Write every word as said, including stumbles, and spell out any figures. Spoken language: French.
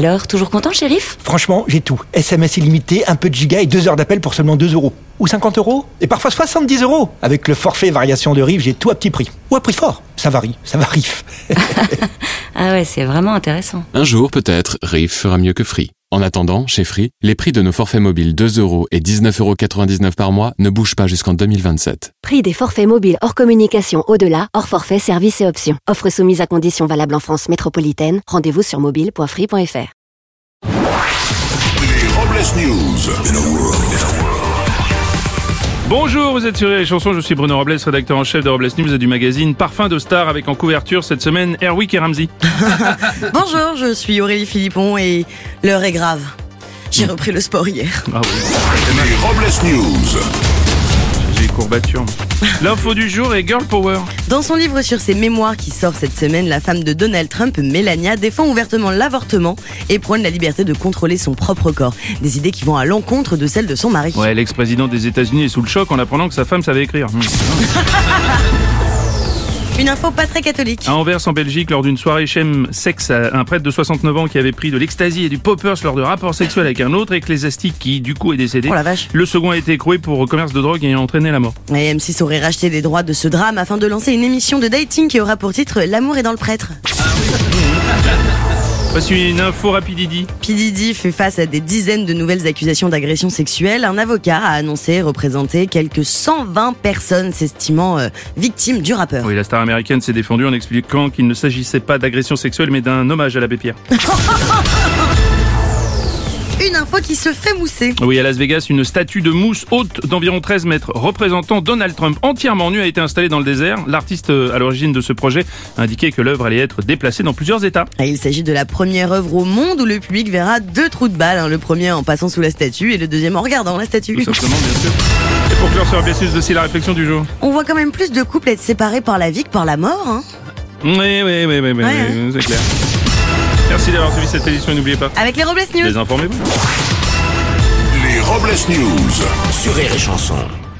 Alors, toujours content, shérif ? Franchement, j'ai tout. S M S illimité, un peu de giga et deux heures d'appel pour seulement deux euros. Ou cinquante euros. Et parfois soixante-dix euros. Avec le forfait variation de rive, j'ai tout à petit prix. Ou à prix fort. Ça varie, ça varie. Ah ouais, c'est vraiment intéressant. Un jour, peut-être, Riff fera mieux que Free. En attendant, chez Free, les prix de nos forfaits mobiles deux euros et dix-neuf euros quatre-vingt-dix-neuf par mois ne bougent pas jusqu'en deux mille vingt-sept. Prix des forfaits mobiles hors communication au-delà, hors forfait, services et options. Offre soumise à conditions valables en France métropolitaine. Rendez-vous sur mobile point free point f r. Les Robles News. Bonjour, vous êtes sur les chansons, je suis Bruno Robles, rédacteur en chef de Robles News et du magazine Parfum de Star, avec en couverture cette semaine Airwick et Ramsey. Bonjour, je suis Aurélie Philippon et l'heure est grave. J'ai repris le sport hier. Ah oui. Les Robles News. J'ai des courbatures. L'info du jour est Girl Power. Dans son livre sur ses mémoires qui sort cette semaine, la femme de Donald Trump, Melania, défend ouvertement l'avortement et prône la liberté de contrôler son propre corps. Des idées qui vont à l'encontre de celles de son mari. Ouais, l'ex-président des États-Unis est sous le choc en apprenant que sa femme savait écrire. Mmh. Une info pas très catholique. À Anvers, en Belgique, lors d'une soirée Shem Sex, un prêtre de soixante-neuf ans qui avait pris de l'ecstasy et du poppers lors de rapports sexuels avec un autre ecclésiastique qui, du coup, est décédé. Oh la vache. Le second a été écroué pour commerce de drogue ayant entraîné la mort. Et M six aurait racheté les droits de ce drame afin de lancer une émission de dating qui aura pour titre L'amour est dans le prêtre. Voici une info rapididi. P. Diddy fait face à des dizaines de nouvelles accusations d'agression sexuelle. Un avocat a annoncé représenter quelques cent vingt personnes s'estimant euh, victimes du rappeur. Oui, la star américaine s'est défendue en expliquant qu'il ne s'agissait pas d'agression sexuelle mais d'un hommage à l'abbé Pierre. Une info qui se fait mousser. Oui, à Las Vegas, une statue de mousse haute d'environ treize mètres représentant Donald Trump entièrement nu a été installée dans le désert. L'artiste à l'origine de ce projet a indiqué que l'œuvre allait être déplacée dans plusieurs états. Et il s'agit de la première œuvre au monde où le public verra deux trous de balle, hein, le premier en passant sous la statue et le deuxième en regardant la statue. Tout simplement, bien sûr. Et pour clore sur R B S News, aussi la réflexion du jour. On voit quand même plus de couples être séparés par la vie que par la mort. Hein. Oui, oui, oui, oui, oui, Ouais, oui, c'est clair. Merci d'avoir suivi cette édition et n'oubliez pas, Avec les Robles News. désinformez-vous. Les Robles News sur Rire et Chanson.